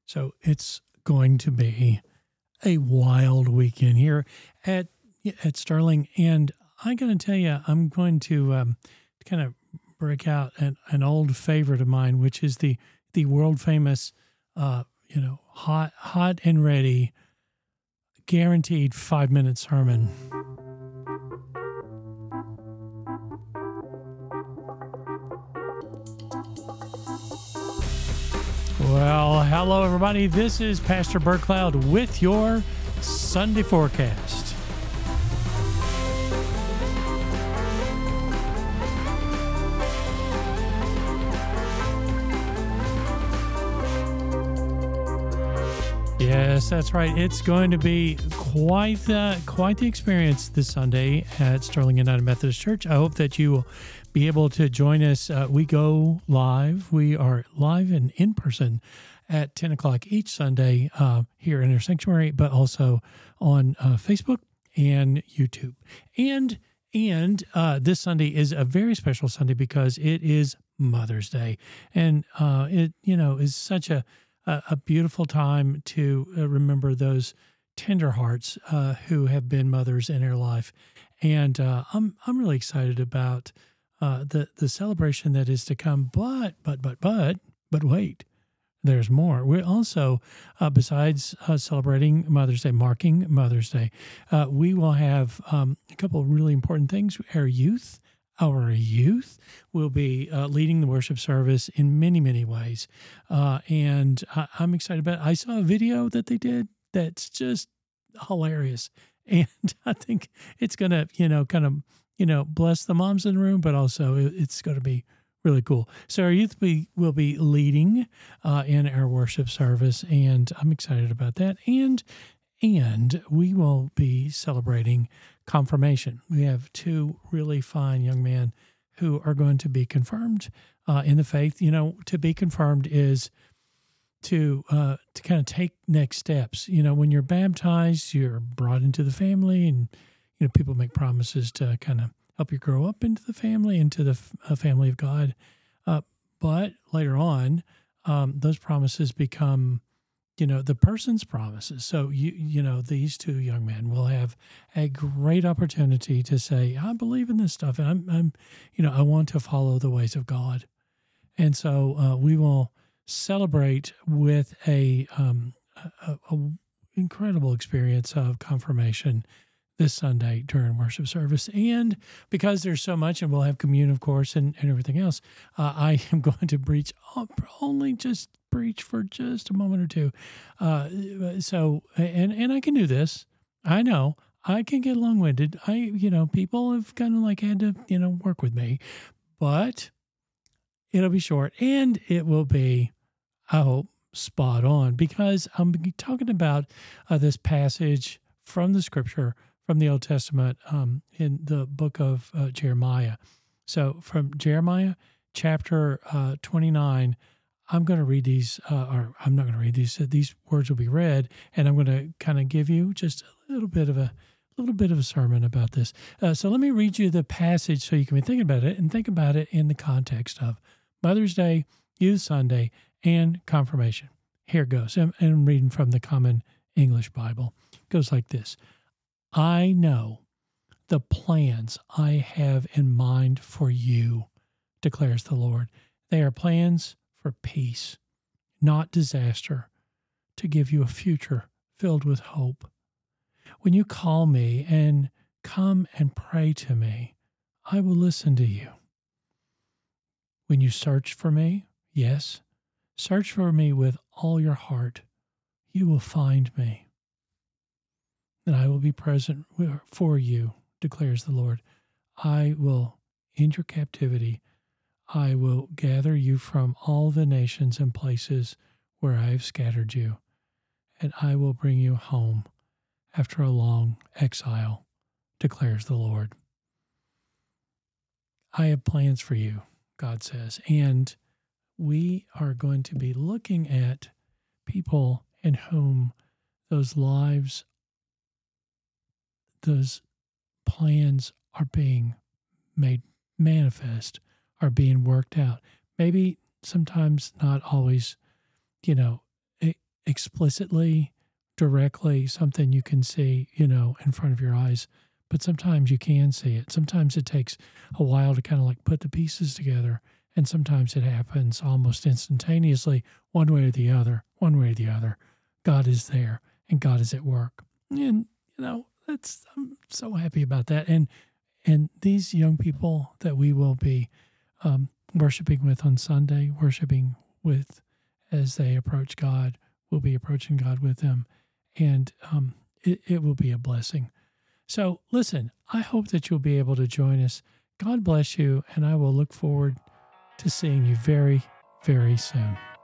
So it's going to be a wild weekend here at Sterling, and I got to tell you, I'm going to kind of break out an old favorite of mine, which is the world famous, hot and ready, guaranteed 5-minute sermon. Well, hello, everybody. This is Pastor Bert Cloud with your Sunday forecast. Yes, that's right. It's going to be quite the experience this Sunday at Sterling United Methodist Church. I hope that you will be able to join us. We go live. We are live and in person at 10 o'clock each Sunday here in our sanctuary, but also on Facebook and YouTube. And this Sunday is a very special Sunday because it is Mother's Day, and it is such a beautiful time to remember those tender hearts who have been mothers in our life, and I'm really excited about the celebration that is to come. But wait, there's more. We're also, besides celebrating Mother's Day, marking Mother's Day, we will have a couple of really important things. Our youth will be leading the worship service in many, many ways. And I'm excited about it. I saw a video that they did that's just hilarious. And I think it's going to, bless the moms in the room, but also it's going to be really cool. So our youth will be leading in our worship service, and I'm excited about that. And we will be celebrating confirmation. We have two really fine young men who are going to be confirmed in the faith. To be confirmed is to kind of take next steps. When you're baptized, you're brought into the family, and people make promises to kind of help you grow up into the family, into the family of God. But later on, those promises become the person's promises. So, these two young men will have a great opportunity to say, I believe in this stuff, and I want to follow the ways of God. And so we will celebrate with a incredible experience of confirmation this Sunday during worship service. And because there's so much, and we'll have communion, of course, and everything else, I am going to preach for just a moment or two. So I can do this. I know I can get long-winded. People have kind of like had to, work with me, but it'll be short, and it will be, I hope, spot on, because I'm talking about this passage from the scripture, from the Old Testament, in the book of Jeremiah. So from Jeremiah chapter 29, I'm going to read these, or I'm not going to read these. These words will be read, and I'm going to kind of give you just a little bit of a sermon about this. So let me read you the passage so you can be thinking about it, and think about it in the context of Mother's Day, Youth Sunday, and confirmation. Here it goes. And I'm reading from the Common English Bible. It goes like this. I know the plans I have in mind for you, declares the Lord. They are plans for peace, not disaster, to give you a future filled with hope. When you call me and come and pray to me, I will listen to you. When you search for me, yes, search for me with all your heart, you will find me. And I will be present for you, declares the Lord. I will end your captivity. I will gather you from all the nations and places where I have scattered you, and I will bring you home after a long exile, declares the Lord. I have plans for you, God says, and we are going to be looking at people in whom those lives, those plans are being made manifest, are being worked out. Maybe sometimes not always, explicitly, directly, something you can see, in front of your eyes. But sometimes you can see it. Sometimes it takes a while to kind of like put the pieces together. And sometimes it happens almost instantaneously, one way or the other, one way or the other. God is there and God is at work. And, I'm so happy about that. And these young people that we will be worshiping with on Sunday, worshiping with as they approach God, we'll be approaching God with them. And it will be a blessing. So listen, I hope that you'll be able to join us. God bless you, and I will look forward to seeing you very, very soon.